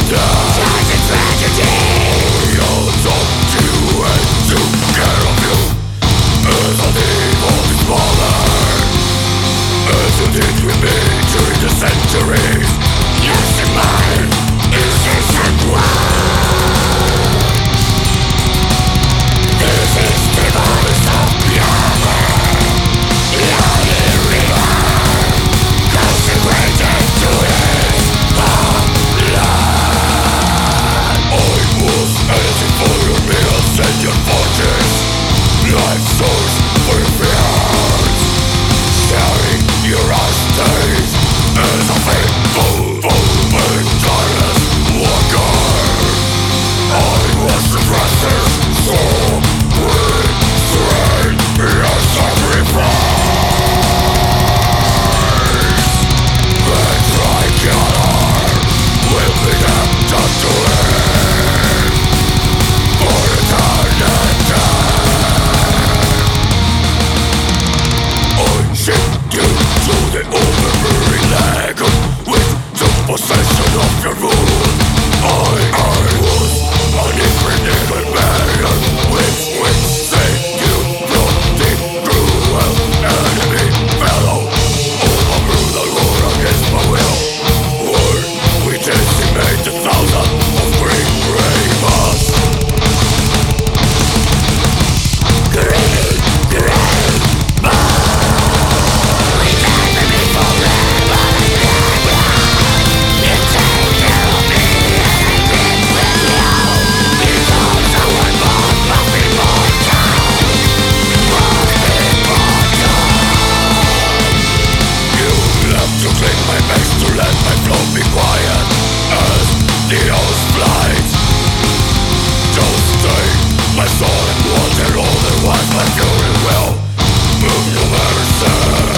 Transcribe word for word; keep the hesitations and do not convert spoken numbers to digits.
Such a tragedy. It's up to you and to care of you. Isn't it all this mother? Isn't it with me during the centuries? Yes, and mine. Innocence and blood. This is the voice of Yahweh. Yahweh River, consecrated to his blood. I was anything for your meal, send your fortunes. Life source for your fears. Sharing your last days as a faithful, full, tireless walker. I was the oppressor's soul, with strength, your sacrifice. The tricolor will be kept unto it for eternity. I shipped you to the overbearing leg with the possession of your rule. I, I was an infinite man with which say you bloody cruel enemy fellow. All a brutal war against my will. Word, we decimate a thousand of great ravens. Great, great blood. Remember me forever in their blood. You take care of me and I did with you. Because I was born must be mortal. Must be mortal. You left to click my best to let my flow be quiet as the hours flies. Don't stay, my soul and water, otherwise my fury will move no mercy.